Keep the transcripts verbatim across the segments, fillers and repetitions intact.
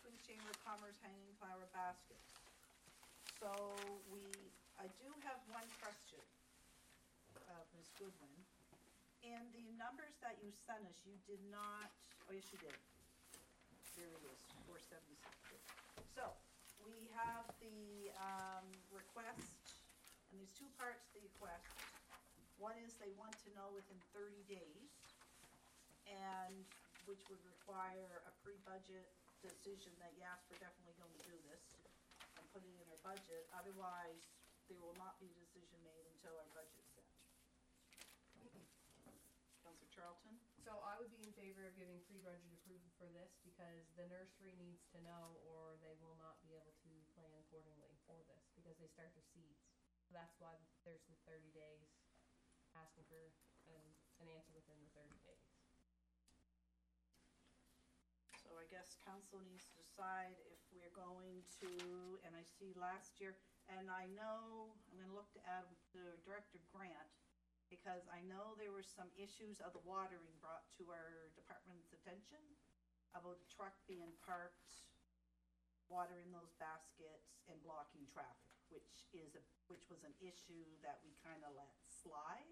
Queens Chamber of Commerce hanging flower baskets. So we, I do have one question of Miz Goodwin. In the numbers that you sent us, you did not, oh yes you did. There it is, four seventy-six. So we have the um, request, and there's two parts to the request. One is they want to know within thirty days, and which would require a pre-budget decision that yes, we're definitely going to do this and put it in our budget. Otherwise, there will not be a decision made until our budget's set. Councillor Charlton? So I would be in favor of giving pre-budget approval for this because the nursery needs to know or they will not be able to plan accordingly for this because they start their seeds. So that's why there's the thirty days, asking for an, an answer within the thirty days. So I guess council needs to decide if we're going to, and I see last year, and I know, I'm going to look to add the Director Grant, because I know there were some issues of the watering brought to our department's attention about the truck being parked, watering those baskets and blocking traffic, which is a, which was an issue that we kind of let slide.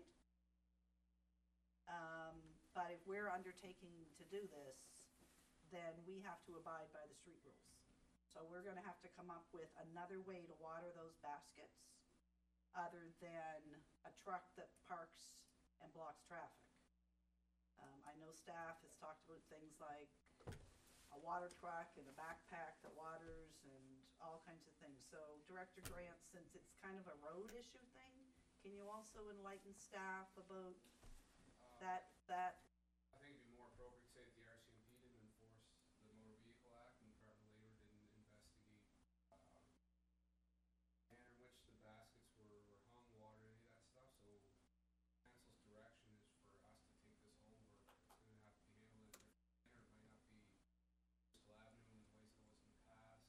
Um, but if we're undertaking to do this, then we have to abide by the street rules. So we're going to have to come up with another way to water those baskets other than a truck that parks and blocks traffic. Um, I know staff has talked about things like a water truck and a backpack that waters and all kinds of things. So Director Grant, since it's kind of a road issue thing, can you also enlighten staff about Uh, that, that I think it'd be more appropriate to say that the R C M P didn't enforce the Motor Vehicle Act and the Department of Labor didn't investigate uh, the manner in which the baskets were, were hung, water, any of that stuff. So council's direction is for us to take this over. It's going to have to be handled in a different manner. It might not be Bristol Avenue in the ways it was in the past.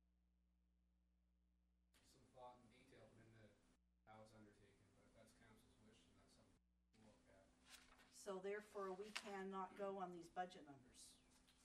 Some thought and detail put into how it's undertaken, but if that's council's wish, then that's something we'll look at. so therefore we cannot go on these budget numbers?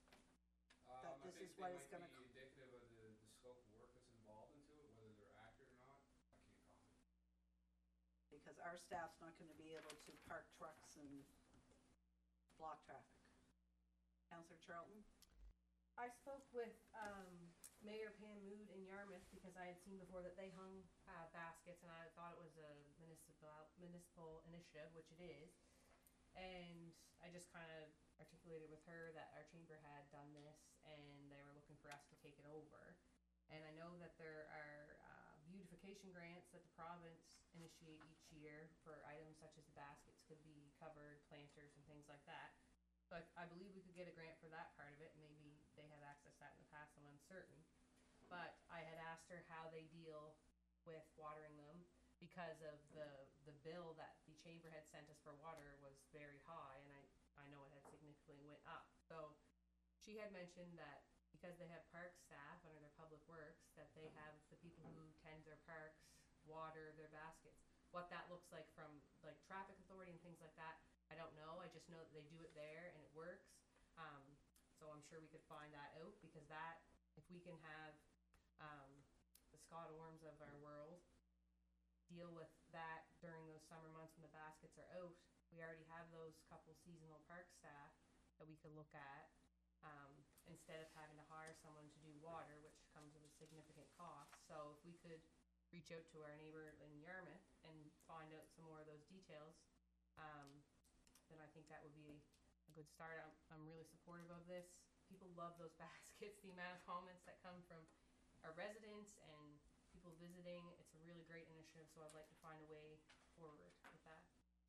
Um, this I think is what they it's might gonna be co- indicative of the, the scope of work that's involved into it, whether they're accurate or not, I can't comment. Because our staff's not going to be able to park trucks and block traffic. Councillor Charlton? I spoke with um, Mayor Pam Mood in Yarmouth because I had seen before that they hung uh, baskets and I thought it was a municipal municipal initiative, which it is. And I just kind of articulated with her that our chamber had done this and they were looking for us to take it over. And I know that there are uh, beautification grants that the province initiate each year for items such as the baskets could be covered, planters and things like that. But I believe we could get a grant for that part of it. Maybe they have accessed that in the past, I'm uncertain. But I had asked her how they deal with watering them because of the, the bill that the chamber had sent us for water was very high, and I, I know it had significantly went up. So she had mentioned that because they have park staff under their public works, that they have the people who tend their parks water their baskets. What that looks like from like traffic authority and things like that, I don't know. I just know that they do it there and it works. Um, so I'm sure we could find that out because that, if we can have um, the Scott Orms of our world deal with that during those summer months when the baskets are out, we already have those couple seasonal park staff that we could look at um, instead of having to hire someone to do water, which comes with a significant cost. So if we could reach out to our neighbor in Yarmouth and find out some more of those details, um, then I think that would be a good start. I'm, I'm really supportive of this. People love those baskets. The amount of comments that come from our residents and people visiting, it's a really great initiative, so I'd like to find a way forward with that.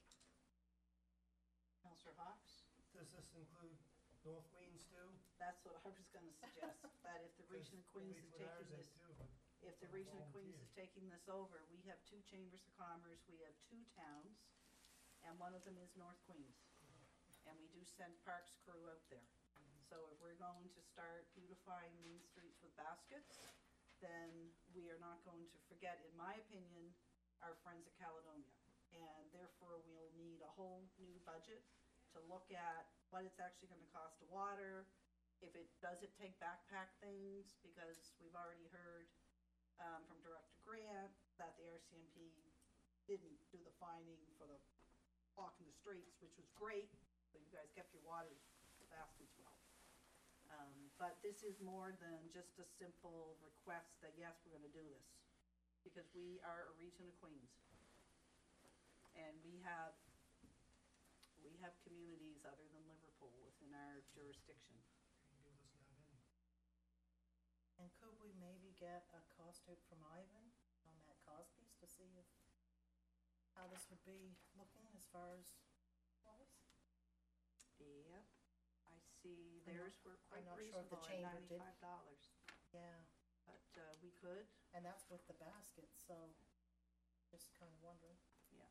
Councillor Hawks? Does this include North Queens too? That's what I was going to suggest, that if the region of Queens is taking this, if the region of Queens is taking this over, we have two chambers of commerce, we have two towns, and one of them is North Queens. And we do send parks crew out there. So if we're going to start beautifying Main Streets with baskets, then we are not going to forget, in my opinion, our friends at Caledonia. And therefore we'll need a whole new budget to look at what it's actually going to cost to water. If it does it take backpack things? Because we've already heard, um, from Director Grant that the R C M P didn't do the fining for the blocking the streets, which was great, so you guys kept your water baskets well. Um, but this is more than just a simple request that, yes, we're gonna do this, because we are a region of Queens. And we have, we have communities other than Liverpool within our jurisdiction. You can do this now, then. And could we maybe get a cost out from Ivan on that Cosby's to see if, how this would be looking as far as price? Yep, I see I'm theirs not- were quite I'm not sure if the reasonable at chamber did. ninety-five dollars. Yeah, But, uh, we could, and that's with the basket, so just kind of wondering. yeah.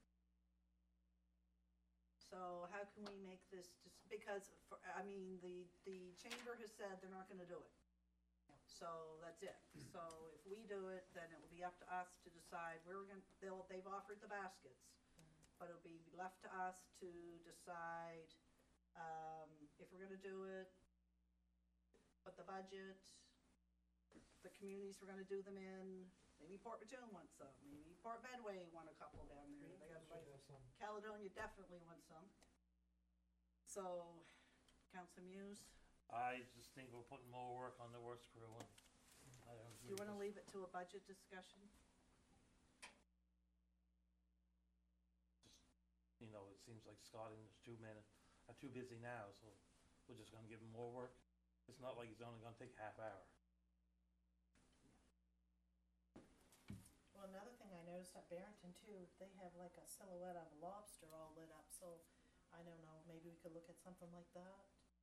So how can we make this just, because, for, I mean, the, the chamber has said they're not gonna do it. So that's it. So if we do it, then it will be up to us to decide, we're gonna, they'll, they've offered the baskets. But it'll be left to us to decide, um, if we're gonna do it, what the budget, the communities we're gonna do them in. Maybe Port Mattoon wants some, maybe Port Medway want a couple down there. They got Should like, have some. Caledonia definitely wants some. So, Council Muse, I just think we're putting more work on the works crew, and I don't do you agree wanna with leave it to a budget discussion? this. You know, it seems like Scott and his two men are too busy now, so we're just gonna give him more work. It's not like it's only gonna take half hour. Well, another thing I noticed at Barrington too, they have like a silhouette of a lobster all lit up, so I don't know, maybe we could look at something like that.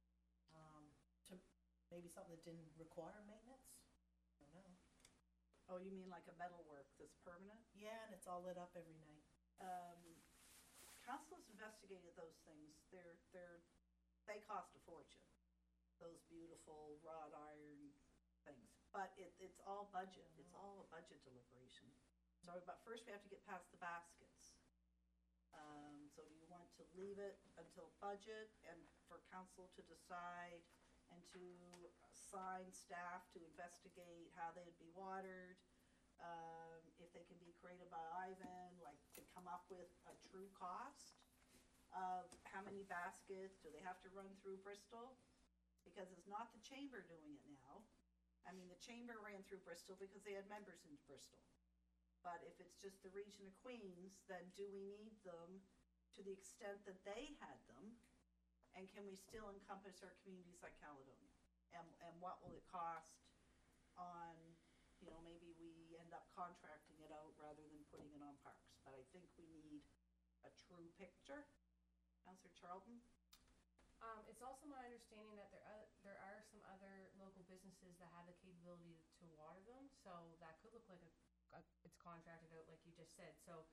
Um, to, maybe something that didn't require maintenance, I don't know. Oh, you mean like a metalwork that's permanent? Yeah, and it's all lit up every night. Um, council has investigated those things. They're, they're, they cost a fortune. Those beautiful wrought iron things. But it, it's all budget. It's all a budget deliberation. So, but first we have to get past the baskets. Um, so do you want to leave it until budget and for council to decide and to assign staff to investigate how they'd be watered? Um, if they can be created by Ivan, like to come up with a true cost of how many baskets, do they have to run through Bristol? Because it's not the chamber doing it now. I mean, the chamber ran through Bristol because they had members in Bristol. But if it's just the region of Queens, then do we need them to the extent that they had them? And can we still encompass our communities like Caledonia? And, and what will it cost on, you know, maybe we end up contracting it out rather than putting it on parks. But I think we need a true picture. Councillor Charlton? Um, it's also my understanding that there are, there are some other local businesses that have the capability to water them, so that could look like a, a, it's contracted out like you just said. So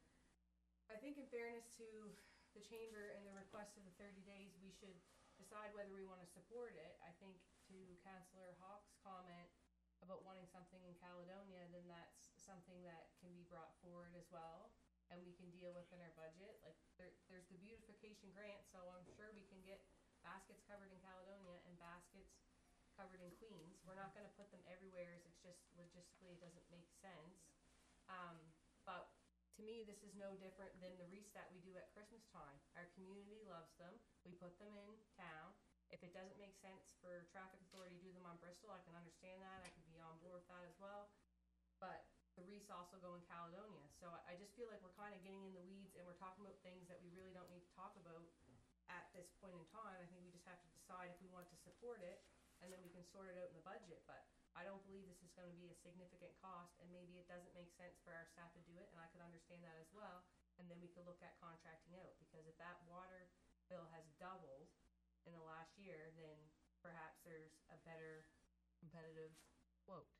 I think in fairness to the chamber and the request of the thirty days, we should decide whether we wanna support it. I think to Councillor Hawk's comment about wanting something in Caledonia, then that's something that can be brought forward as well, and we can deal with in our budget. Like, there, there's the beautification grant, so I'm sure we can get baskets covered in Caledonia and baskets covered in Queens. We're not gonna put them everywhere, as it's just logistically, it doesn't make sense. Um, but to me, this is no different than the wreaths that we do at Christmas time. Our community loves them, we put them in town. If it doesn't make sense for traffic authority to do them on Bristol, I can understand that, I could be on board with that as well. But the wreaths also go in Caledonia, so I, I just feel like we're kinda getting in the weeds and we're talking about things that we really don't need to talk about at this point in time. I think we just have to decide if we want to support it, and then we can sort it out in the budget. But I don't believe this is gonna be a significant cost, and maybe it doesn't make sense for our staff to do it, and I could understand that as well. And then we could look at contracting out, because if that water bill has doubled in the last year, then perhaps there's a better competitive quote,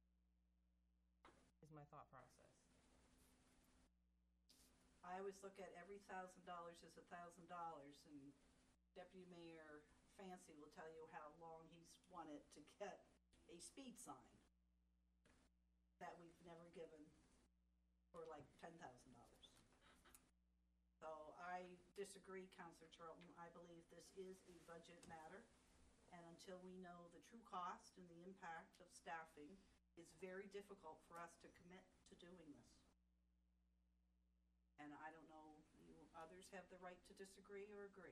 is my thought process. I always look at every thousand dollars as a thousand dollars, and Deputy Mayor Fancy will tell you how long he's wanted to get a speed sign that we've never given for like ten thousand dollars. So I disagree, Councillor Charlton. I believe this is a budget matter. And until we know the true cost and the impact of staffing, it's very difficult for us to commit to doing this. And I don't know, you, others have the right to disagree or agree.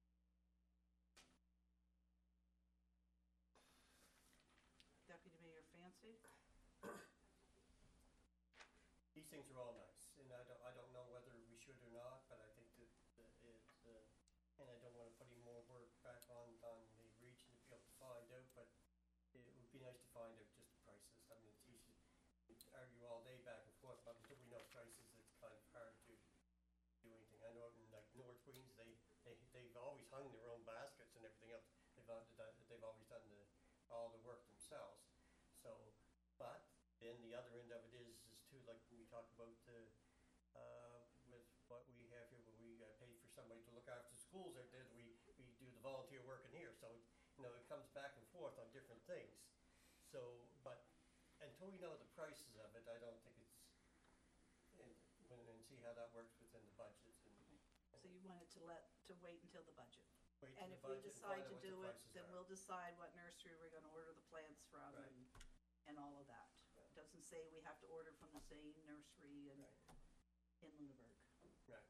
Deputy Mayor Fancy? These things are all nice, and I don't, I don't know whether we should or not, but I think that, that it, uh, and I don't wanna put any more work back on, on the region to be able to find out, but it would be nice to find out just the prices. I mean, it's easy to argue all day back and forth, but until we know prices, it's kind of hard to do anything. I know in like North Queens, they, they, they've always hung their own baskets and everything else. They've, al- done- they've always done the, all the work themselves. So, but then the other end of it is, is too, like we talk about the, uh, with what we have here, where we uh, pay for somebody to look after schools out there, we, we do the volunteer work in here. So, you know, it comes back and forth on different things. So, but until we know the prices of it, I don't think it's, and, and see how that works within the budget. And, So you wanted to let, to wait until the budget? wait And till if the we budget and decide find to out what the do it, prices then are. we'll decide what nursery we're gonna order the plants from Right. and, and all of that. Right. It doesn't say we have to order from the same nursery in, Right. in Lunenburg. Right.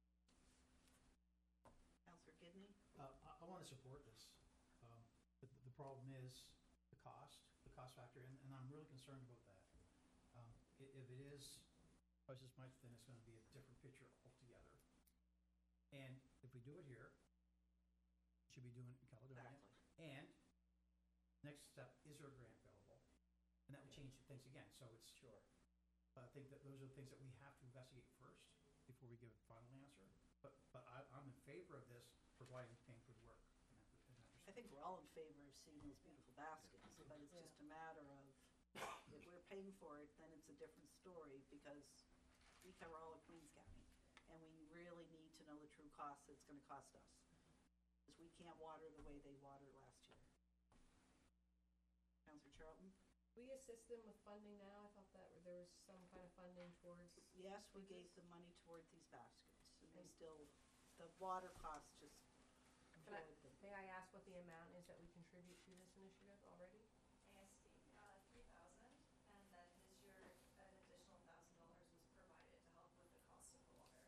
Counselor Gidney? Uh, I, I wanna support this. Um, but the problem is the cost, the cost factor, and, and I'm really concerned about that. Um, i- if it is twice as much, then it's gonna be a different picture altogether. And if we do it here, we should be doing it in Caledonia. Exactly. And next step, is there a grant available? And that would change things again, so it's, Sure. I think that those are the things that we have to investigate first before we give a final answer. But, but I, I'm in favor of this, providing paying for the work in that, in that respect. I think we're all in favor of seeing those beautiful baskets, but it's just a matter of, if we're paying for it, then it's a different story, because we cover all of Queens County, and we really need to know the true cost that it's gonna cost us. Because we can't water the way they watered last year. Counselor Charlton? We assist them with funding now. I thought that there was some kind of funding towards, Yes, we gave the money toward these baskets, and they Okay. still, the water cost just can I, absorbed them. may I ask what the amount is that we contribute to this initiative already? A S D, uh, three thousand, and then this year, an additional thousand dollars was provided to help with the cost of the water.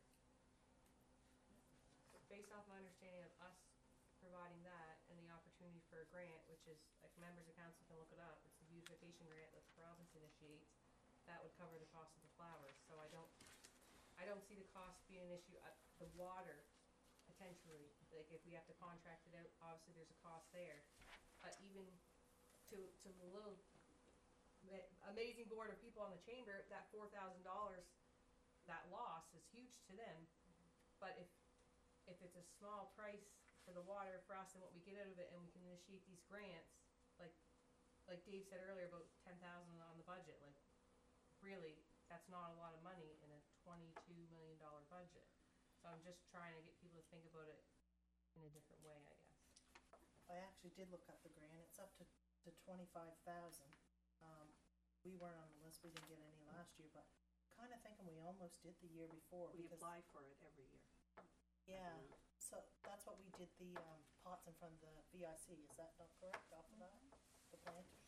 So based off my understanding of us providing that and the opportunity for a grant, which is, like, members of council can look it up, it's the beautification grant that the province initiates, that would cover the cost of the flowers, so I don't, I don't see the cost being an issue, uh, the water, potentially, like, if we have to contract it out, obviously there's a cost there, but even to, to the little ma- amazing board of people on the chamber, that four thousand dollars, that loss is huge to them, but if, if it's a small price for the water for us and what we get out of it, and we can initiate these grants, like, like Dave said earlier about ten thousand on the budget, like, really, that's not a lot of money in a twenty-two million dollar budget. So I'm just trying to get people to think about it in a different way, I guess. I actually did look up the grant, it's up to, to twenty-five thousand. Um, we weren't on the list, we didn't get any last year, but kinda thinking we almost did the year before, We because, apply for it every year. yeah, so that's what we did the, um, pots in front of the V I C, is that not correct, off of that, the planters?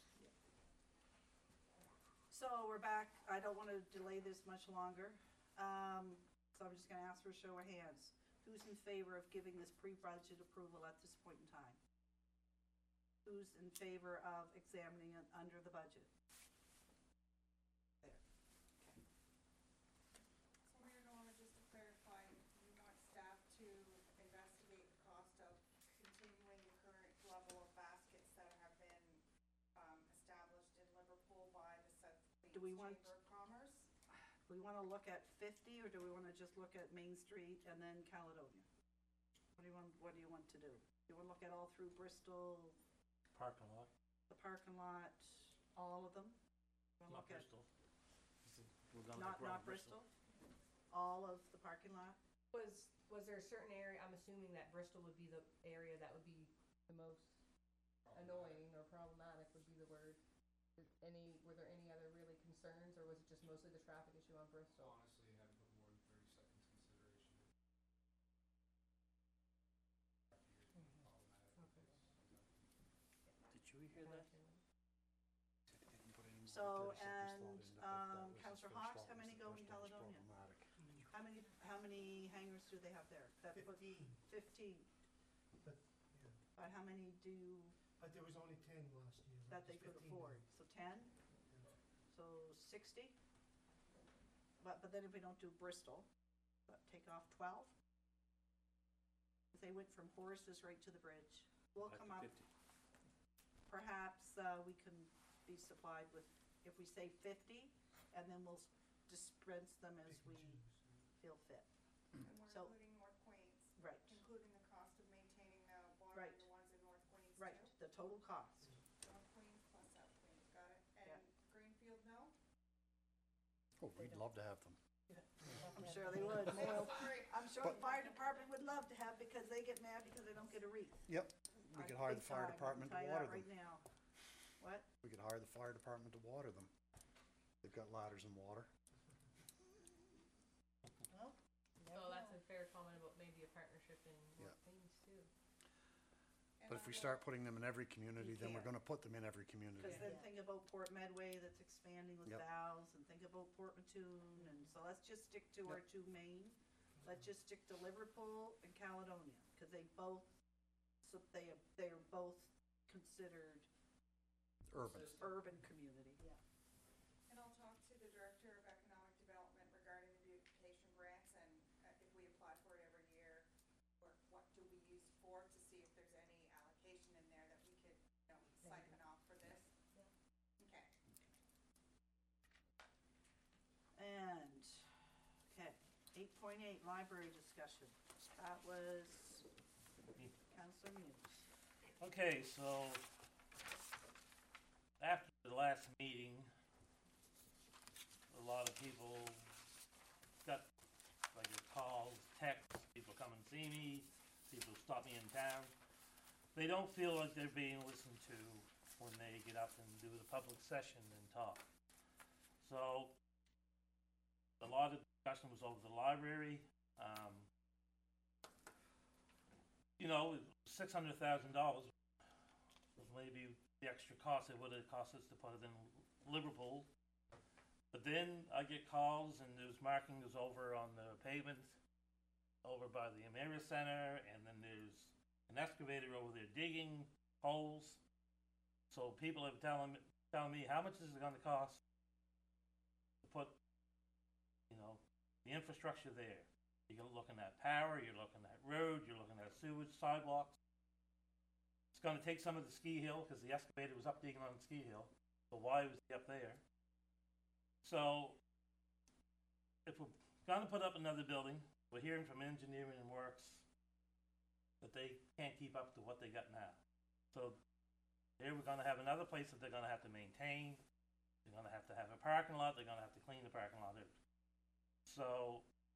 So we're back, I don't wanna delay this much longer, um, so I'm just gonna ask for a show of hands. Who's in favor of giving this pre-budget approval at this point in time? Who's in favor of examining it under the budget? There, okay. So Mayor Norman, just to clarify, you want staff to investigate the cost of continuing the current level of baskets that have been, um, established in Liverpool by the South Do we Queens want- Chamber of Commerce? Do we wanna look at fifty, or do we wanna just look at Main Street and then Caledonia? What do you want, what do you want to do? Do you wanna look at all through Bristol, Parking lot, the parking lot, all of them? Wanna not look at- Bristol. This is- We're gonna Not, run not Bristol? All of the parking lot? Was, was there a certain area, I'm assuming that Bristol would be the area that would be the most annoying or problematic would be the word. Is any, were there any other really concerns, or was it just mostly the traffic issue on Bristol? Honestly, hadn't put more than thirty seconds consideration. Okay. Problematic. Okay. It's- So, and, um, Councillor Hawks, how many go in Caledonia? How many, how many hangars do they have there? That put- Fifteen, Fifteen, but, yeah, but how many do, but there was only ten last year. right? that they It's could fifteen afford? now. So ten, Yeah. so sixty? But, but then if we don't do Bristol, but take off twelve? If they went from Horace's right to the bridge, we'll Back come to up, fifty. perhaps, uh, we can be supplied with, if we say fifty, and then we'll s- dispense them as Pick and we choose, yeah. feel fit. And we're So- including North Queens, Right, including the cost of maintaining the water Right. and the ones in North Queens right, too? the total cost. North Queens plus South Queens, got it. Yeah. And Greenfield, no? Oh, we'd love to have them. I'm sure they would. Well, Sorry. I'm sure the fire department would love to have, because they get mad because they don't get a wreath. Yep, we Uh, could hire big the fire time, I can department to tell you that water them. right now. What? We could hire the fire department to water them. They've got ladders and water. Well, you So never that's know. a fair comment about maybe a partnership in Yeah. North Queens too. And But if on we the- start putting them in every community, You then we're can't. gonna put them in every community. Because then Yeah. think about Port Medway that's expanding with Yep. valves, and think about Port Mattoon, and so let's just stick to our two main. Let's just stick to Liverpool and Caledonia, because they both, so they, are- they are both considered Urban. urban community. Yeah. And I'll talk to the Director of Economic Development regarding the beautification grants, and uh, if we apply for it every year, or what do we use it for, to see if there's any allocation in there that we could, you know, siphon off for this. Yeah. Okay. And, okay, eight point eight, library discussion. That was Councillor Muse. Okay, so after the last meeting, a lot of people got like calls, texts, people come and see me, people stop me in town. They don't feel like they're being listened to when they get up and do the public session and talk. So a lot of discussion was over the library. Um, you know, six hundred thousand dollars was maybe the extra cost it would have cost us to put it in Liverpool. But then I get calls and there's markings over on the pavement over by the Amira Center, and then there's an excavator over there digging holes. So people have telling, telling me, how much is it gonna cost to put, you know, the infrastructure there? You're looking at power, you're looking at road, you're looking at sewage, sidewalks. It's gonna take some of the ski hill, cause the excavator was up digging on the ski hill, so why was he up there? So, if we're gonna put up another building, we're hearing from engineering and works that they can't keep up to what they got now. So, here we're gonna have another place that they're gonna have to maintain, they're gonna have to have a parking lot, they're gonna have to clean the parking lot out. So,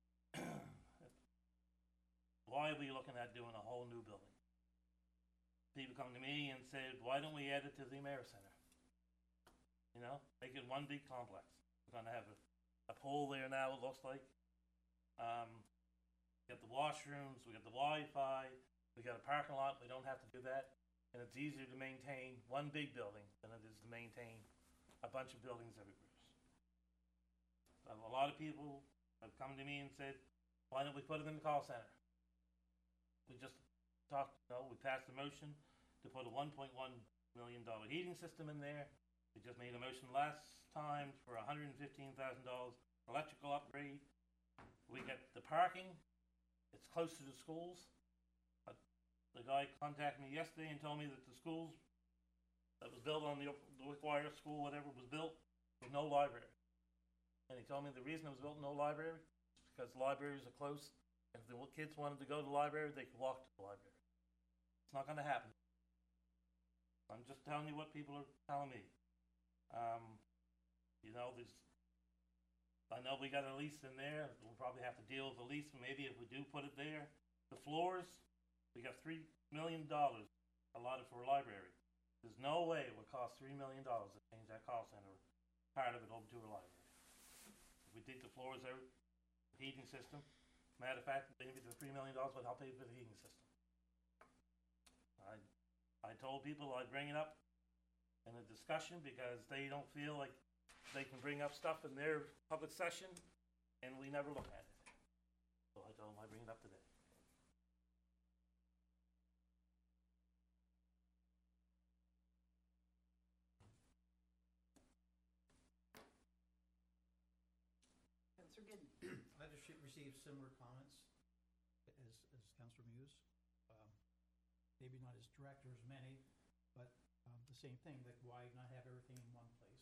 why are we looking at doing a whole new building? People come to me and say, why don't we add it to the Amera Center? You know, make it one big complex. We're gonna have a, a pool there now, it looks like. Um, we got the washrooms, we got the Wi-Fi, we got a parking lot, we don't have to do that. And it's easier to maintain one big building than it is to maintain a bunch of buildings everywhere. So a lot of people have come to me and said, why don't we put it in the call center? We just talked, you know, we passed a motion to put a one point one million dollar heating system in there. We just made a motion last time for a hundred and fifteen thousand dollars electrical upgrade. We got the parking, it's close to the schools. But the guy contacted me yesterday and told me that the schools that was built on the, the Wickwire School, whatever was built, with no library. And he told me the reason it was built no library is because libraries are close. And if the kids wanted to go to the library, they could walk to the library. It's not gonna happen. I'm just telling you what people are telling me. Um, you know, there's, I know we got a lease in there, we'll probably have to deal with the lease, but maybe if we do put it there. The floors, we got three million dollars allotted for a library. There's no way it would cost three million dollars to change that call center, part of it over to a library. If we dig the floors out, heating system, matter of fact, maybe the three million dollars would help pay for the heating system. I, I told people I'd bring it up in a discussion because they don't feel like they can bring up stuff in their public session, and we never look at it. So I told them I'd bring it up today. Counselor Gidden. I just re- received similar comments as, as Councillor Muse. Um, Maybe not as direct or as many, but um, the same thing, like why not have everything in one place?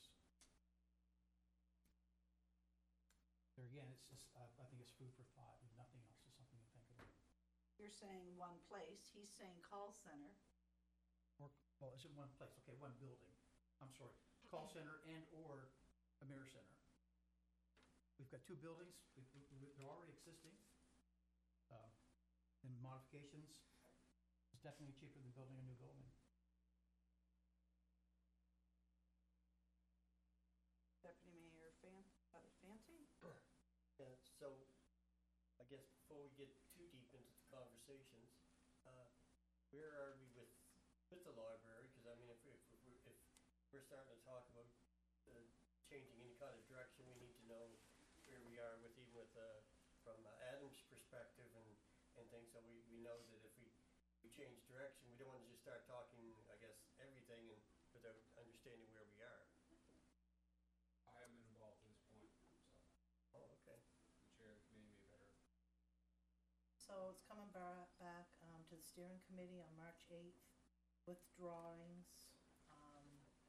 There again, it's just, uh, I think it's food for thought, if nothing else, is something to think about. You're saying one place, he's saying call center. Or, well, is it one place? Okay, one building. I'm sorry, call center and/or a mirror center. We've got two buildings, we, we, we- they're already existing. Um, And modifications is definitely cheaper than building a new building. Deputy Mayor Fan, uh, Fancy? Yeah, so, I guess before we get too deep into the conversations, uh, where are we with, with the library? Cause I mean, if, if, if we're, if we're starting to talk about, uh, changing any kind of direction, we need to know where we are with, even with, uh, from uh, Adam's perspective and, and things, so we, we know that if we, we change direction, we don't wanna just start talking, I guess, everything and without understanding where we are. I haven't been involved at this point, so Oh, okay. the chair of the committee may better. So it's coming ba- back, um, to the steering committee on March eighth with drawings, um,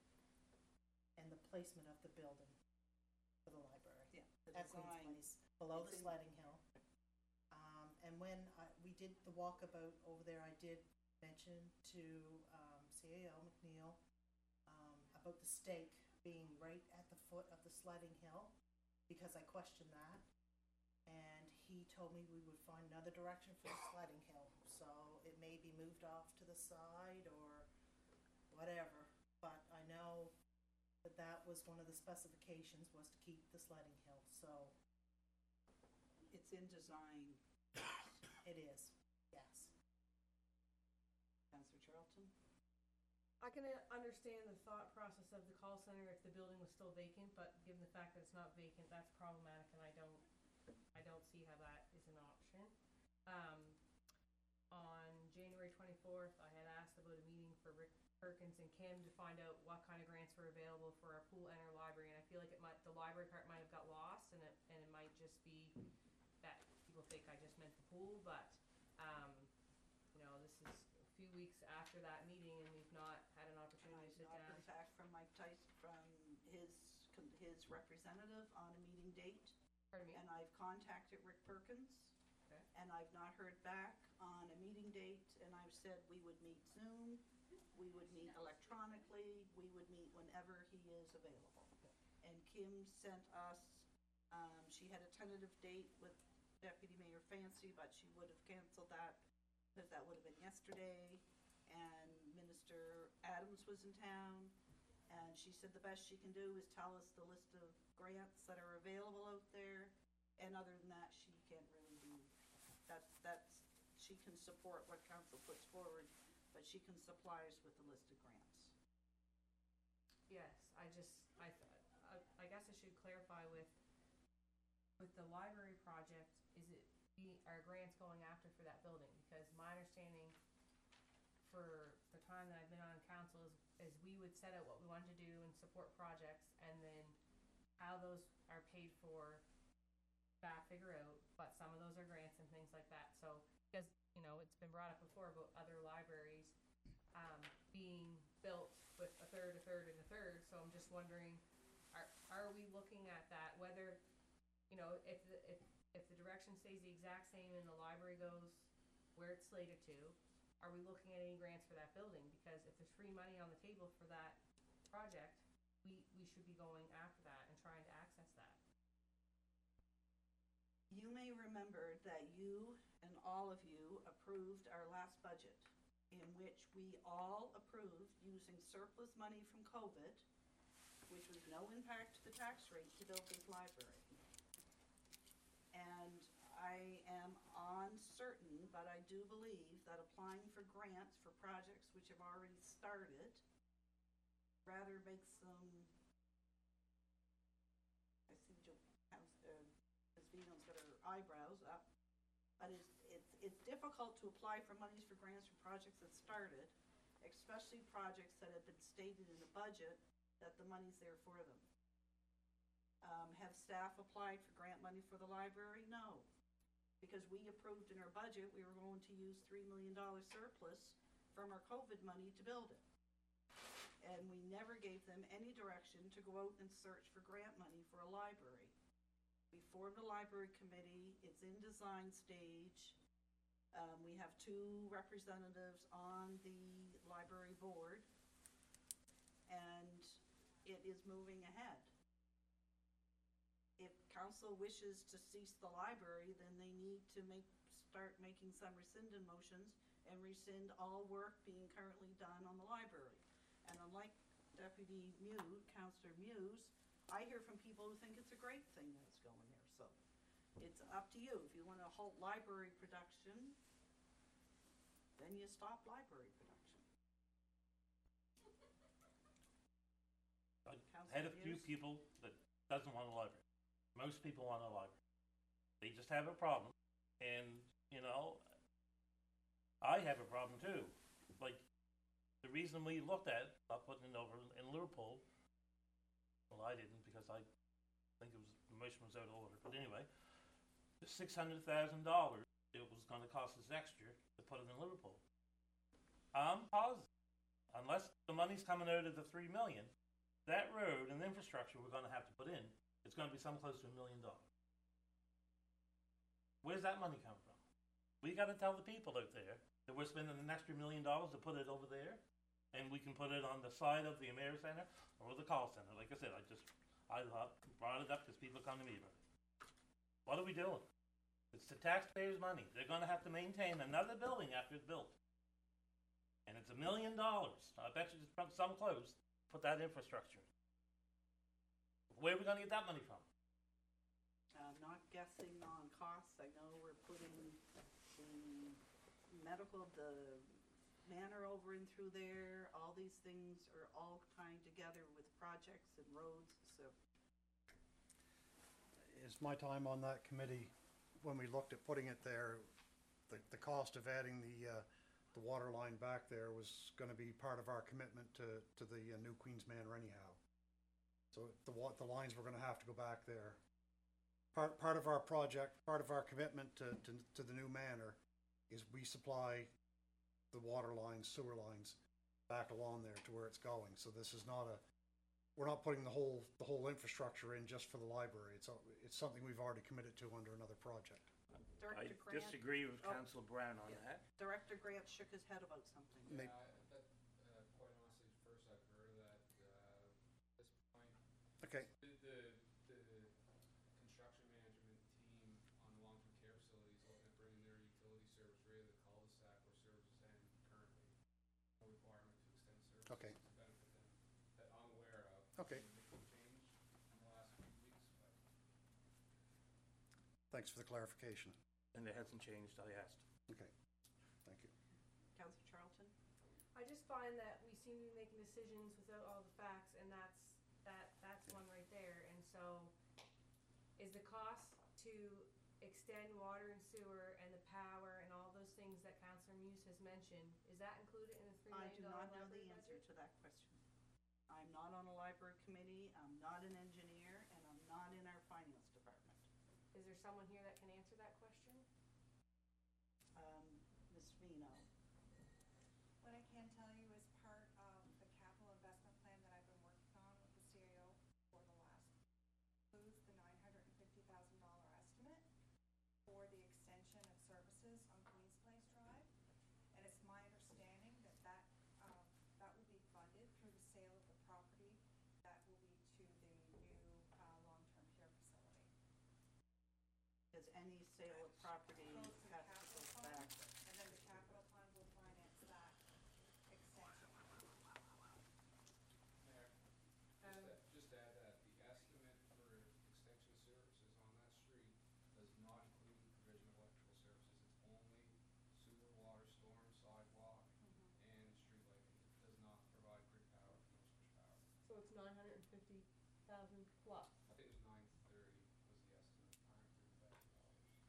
and the placement of the building for the library. Yeah, the At Queen's design. Place, below the It's in- sledding hill. Um, and when I, we did the walkabout over there, I did mention to, um, C A O McNeil, um, about the stake being right at the foot of the sledding hill, because I questioned that. And he told me we would find another direction for the sledding hill, so it may be moved off to the side or whatever. But I know that that was one of the specifications, was to keep the sledding hill, so It's in design. it is, yes. Counselor Charlton? I can uh, understand the thought process of the call center if the building was still vacant, but given the fact that it's not vacant, that's problematic, and I don't, I don't see how that is an option. Um, on January twenty-fourth, I had asked about a meeting for Rick Perkins and Kim to find out what kind of grants were available for our pool and our library, and I feel like it might, the library part might have got lost, and it, and it might just be that people think I just meant the pool, but, um, you know, this is a few weeks after that meeting, and we've not had an opportunity to I've sit not down. heard back from Mike Tyson, from his, his representative on a meeting date. Pardon me? And I've contacted Rick Perkins. Okay. And I've not heard back on a meeting date, and I've said we would meet Zoom, we would meet electronically, we would meet whenever he is available. And Kim sent us, um, she had a tentative date with Deputy Mayor Fancy, but she would have canceled that, because that would have been yesterday. And Minister Adams was in town, and she said the best she can do is tell us the list of grants that are available out there. And other than that, she can't really do, that's, that's, she can support what council puts forward, but she can supply us with the list of grants. Yes, I just, I, th- I, I guess I should clarify with, with the library project, is it, be, are grants going after for that building? Because my understanding for the time that I've been on council is, is we would set out what we wanted to do and support projects, and then how those are paid for, that figure out, but some of those are grants and things like that, so, because, you know, it's been brought up before about other libraries, um, being built with a third, a third, and a third, so I'm just wondering, are, are we looking at that, whether, you know, if the, if, if the direction stays the exact same and the library goes where it's slated to, are we looking at any grants for that building? Because if there's free money on the table for that project, we, we should be going after that and trying to access that. You may remember that you and all of you approved our last budget, in which we all approved using surplus money from COVID, which was no impact to the tax rate, to build this library. And I am uncertain, but I do believe that applying for grants for projects which have already started rather makes them eyebrows up. But it's, it's, it's difficult to apply for monies for grants for projects that started, especially projects that have been stated in the budget that the money's there for them. Um, have staff applied for grant money for the library? No. Because we approved in our budget, we were going to use three million dollar surplus from our COVID money to build it. And we never gave them any direction to go out and search for grant money for a library. We formed a library committee, it's in design stage. Um, we have two representatives on the library board, and it is moving ahead. If council wishes to cease the library, then they need to make, start making some rescinded motions and rescind all work being currently done on the library. And unlike Deputy Muse, Councillor Muse, I hear from people who think it's a great thing that's going there, so it's up to you. If you wanna halt library production, then you stop library production. I had a few Muse? people that doesn't want a library. Most people want a library. They just have a problem, and, you know, I have a problem too. Like, the reason we looked at, not putting it over in Liverpool, well, I didn't because I think it was, the motion was out of order, but anyway, the six hundred thousand dollars it was gonna cost us extra to put it in Liverpool. I'm positive, unless the money's coming out of the three million, that road and infrastructure we're gonna have to put in, it's gonna be some close to a million dollars. Where's that money come from? We gotta tell the people out there that we're spending an extra million dollars to put it over there, and we can put it on the side of the Ameri Center or the call center. Like I said, I just, I brought it up because people come to me about it. What are we doing? It's the taxpayers' money. They're gonna have to maintain another building after it's built. And it's a million dollars. I bet you it's from some close, put that infrastructure. Where are we gonna get that money from? I'm not guessing on costs. I know we're putting the medical, the manor over and through there. All these things are all tying together with projects and roads, so. It's my time on that committee, when we looked at putting it there, the, the cost of adding the, uh, the water line back there was gonna be part of our commitment to, to the uh, new Queens Manor anyhow. So the wa, the lines were gonna have to go back there. Part, part of our project, part of our commitment to, to, to the new manor is we supply the water lines, sewer lines back along there to where it's going. So this is not a, we're not putting the whole, the whole infrastructure in just for the library. It's, a, it's something we've already committed to under another project. I Director Grant, disagree with Oh. Councillor Brown on Yeah. that. Director Grant shook his head about something. Yeah, May- I- that, uh, quite honestly, first I've heard of that, uh, this point. Okay, The, the, the construction management team on the long-term care facility is looking at bringing their utility service right to the cul-de-sac where services end currently. No requirement to extend services Okay. to benefit them, that I'm aware of. Okay. It may change in the last few weeks, but. thanks for the clarification. And it hasn't changed, I asked. Okay, thank you. Councillor Charlton? I just find that we seem to be making decisions without all the facts, and that's, that, that's one right there. And so, is the cost to extend water and sewer and the power and all those things that Councillor Muse has mentioned, is that included in the three I million do dollar not know the library answer budget? to that question. I'm not on a library committee, I'm not an engineer, and I'm not in our finance department. Is there someone here that can answer that question? Um, Miz Vino? What I can tell you is part of the capital investment plan that I've been working on with the C A O for the last, includes the nine hundred and fifty thousand dollar estimate for the extension of services on Queens Place Drive. And it's my understanding that that, um, that will be funded through the sale of the property that will be to the new, uh, long-term care facility. Because any sale of property Goes to the has to capital go fund, back. and then the capital fund will finance that extension. Mayor, Um, just to, just to add that, the estimate for extension services on that street does not include provision of electrical services. It's only sewer, water, storm, sidewalk, and street lighting. It does not provide grid power, no switch power. So it's nine hundred and fifty thousand plus. I think it was nine thirty was the estimate, nine hundred thirty thousand dollars.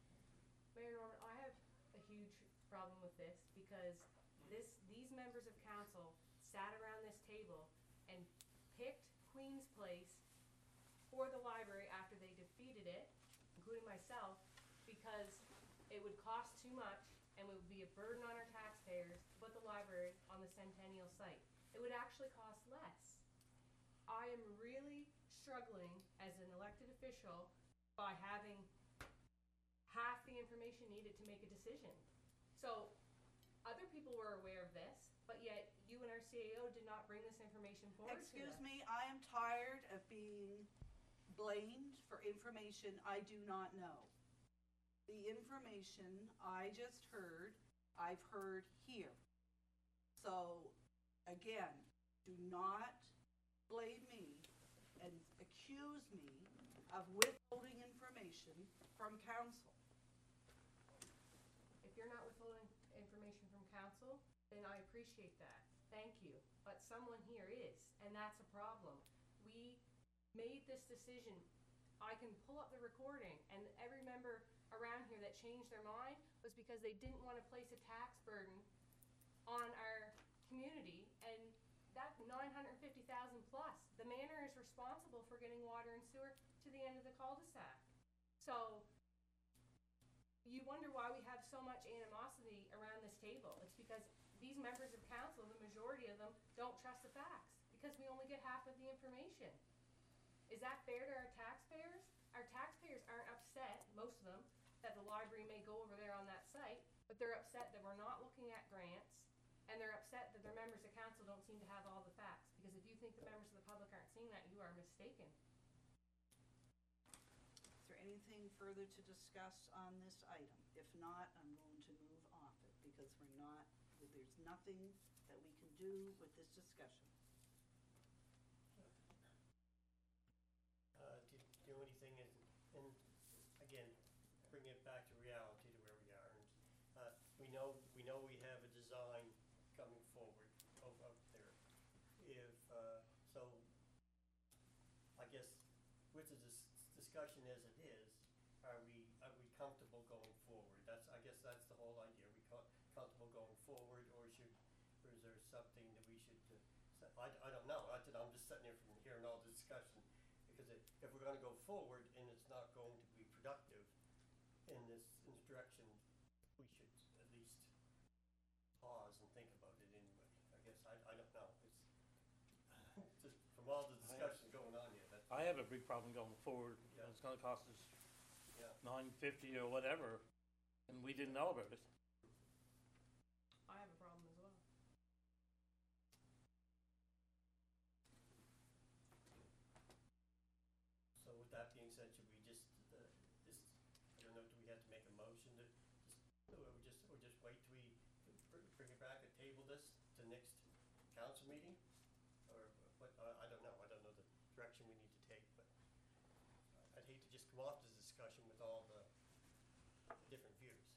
Mayor Norman, I have a huge problem with this because this, these members of council sat around this table and picked Queen's Place for the library after they defeated it, including myself, because it would cost too much and would be a burden on our taxpayers to put the library on the Centennial site. It would actually cost less. I am really struggling as an elected official by having half the information needed to make a decision. So, other people were aware of this, but yet you and our C A O did not bring this information forward to Excuse us. me, I am tired of being blamed for information I do not know. The information I just heard, I've heard here. So, again, do not blame me and accuse me of withholding information from council. If you're not withholding information from council, then I appreciate that. Thank you. But someone here is, and that's a problem. We made this decision. I can pull up the recording, and every member around here that changed their mind was because they didn't want to place a tax burden on our community, and that nine hundred fifty thousand plus. The manor is responsible for getting water and sewer to the end of the cul-de-sac. So, you wonder why we have so much animosity around this table. It's because these members of council, the majority of them, don't trust the facts because we only get half of the information. Is that fair to our taxpayers? Our taxpayers aren't upset, most of them, that the library may go over there on that site, but they're upset that we're not looking at grants, and they're upset that their members of council don't seem to have all the facts. Because if you think the members of the public aren't seeing that, you are mistaken. Is there anything further to discuss on this item? If not, I'm going to move off it because we're not, there's nothing that we can do with this discussion. Uh, the, the only thing is, and again, bring it back to reality to where we are. And, uh, we know, we know we have a design coming forward of, up there. If, uh, so, I guess, with the dis- discussion as it is, are we, are we comfortable going forward? That's, I guess that's the whole idea. Are we co- comfortable going forward, or should, or is there something that we should, uh, set- I, I don't know. I, I'm just sitting here from hearing all the discussion. Because if, if we're gonna go forward and it's not going to be productive in this, in this direction, we should at least pause and think about it anyway. I guess, I, I don't know. It's just from all the discussion going on here, that's. I have a big problem going forward. Yeah. It's gonna cost us Yeah. nine fifty or whatever, and we didn't know about it. I have a problem as well. So with that being said, should we just, uh, just, I don't know, do we have to make a motion to, just, or we just, or just wait till we br- bring it back and table this to next council meeting? Or what, uh, I don't know, I don't know the direction we need to take, but I'd hate to just come off this discussion with all the different views.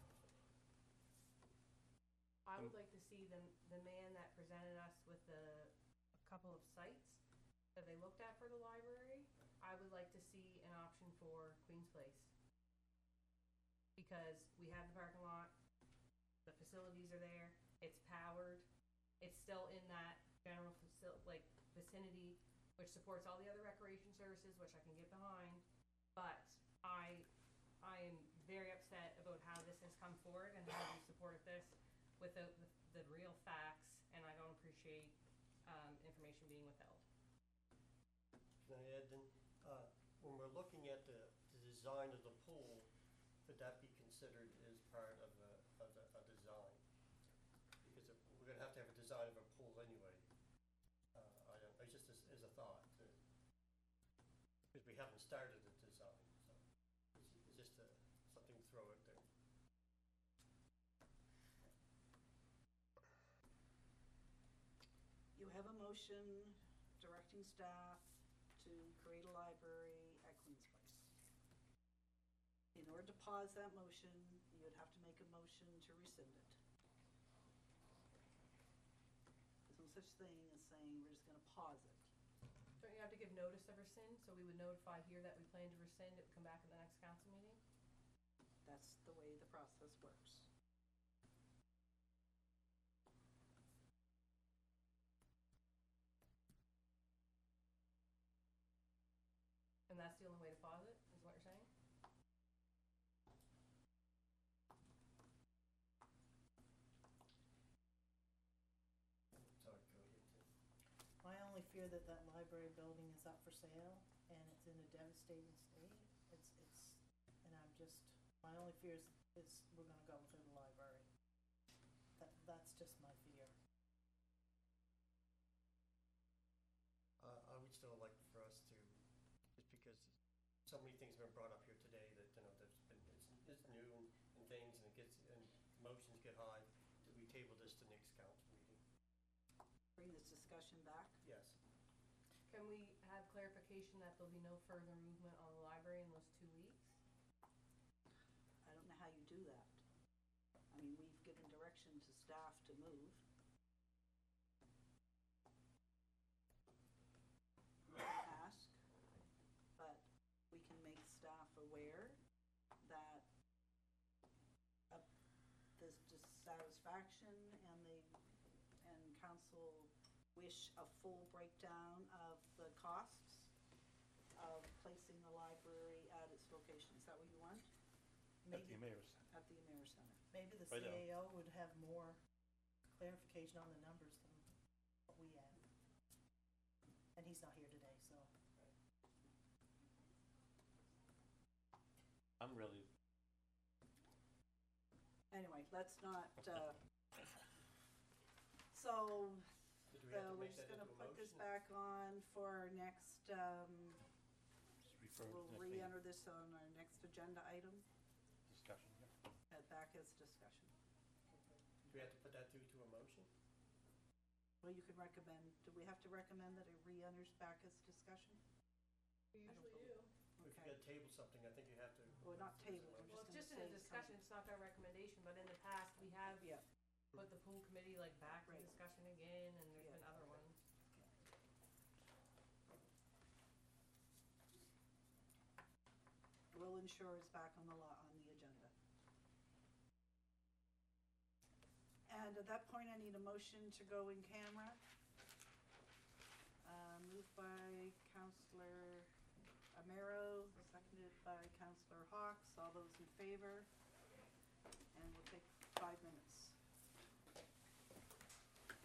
I would like to see the, the man that presented us with the, a couple of sites that they looked at for the library. I would like to see an option for Queen's Place. Because we have the parking lot, the facilities are there, it's powered, it's still in that general facil- like vicinity, which supports all the other recreation services, which I can get behind. But I, I am very upset about how this has come forward and how you supported this without the, the real facts, and I don't appreciate, um, information being withheld. Can I add then, uh, when we're looking at the, the design of the pool, could that be considered as part of a, of a, a design? Because if, we're gonna have to have a design of a pool anyway. Uh, I don't, it's just as, as a thought, uh, because we haven't started the design, so it's, it's just a, something to throw out there. You have a motion directing staff to create a library at Queen's Place. In order to pause that motion, you would have to make a motion to rescind it. There's no such thing as saying we're just gonna pause it. Don't you have to give notice of rescind, so we would notify here that we plan to rescind, it would come back at the next council meeting? That's the way the process works. And that's the only way to pause it, is what you're saying? Sorry, go ahead, Tim. My only fear that that library building is up for sale and it's in a devastating state. It's, it's, and I'm just, my only fear is, is we're gonna go through the library. That, that's just my fear. Uh, I would still like for us to, just because so many things have been brought up here today that, you know, there's been, it's, it's new and, and things and it gets, and emotions get high, that we table this to next council meeting. Bring this discussion back. Yes. Can we have clarification that there'll be no further movement on the library in those two weeks? I don't know how you do that. I mean, we've given direction to staff to move. We can ask, but we can make staff aware that of this dissatisfaction and the, and council wish a full breakdown of the costs of placing the library at its location. Is that what you want? At the Maybe, mayor's. At the Emera Center. maybe the Right C now. A O would have more clarification on the numbers than what we have. And he's not here today, so. I'm really, Anyway, let's not, uh, so, Did we have uh, to we're make just that gonna into a put this motion? back on for our next, um, just refer to we'll the next meeting. re-enter this on our next agenda item, Discussion, yeah. uh, back as discussion. Do we have to put that through to a motion? Well, you can recommend, do we have to recommend that it re-enters back as discussion? We I don't usually believe- do. If Okay. you gotta table something, I think you have to. Well, not table, we're Well, just it's gonna just in a say discussion, something. it's not our recommendation, but in the past, we have Yeah, put the pool committee like back in Right. discussion again, and there's Yeah. been other ones. we'll ensure it's back on the law, on the agenda. And at that point, I need a motion to go in camera. Uh, moved by Counselor Amero, seconded by Counselor Hawks. All those in favor? And we'll take five minutes.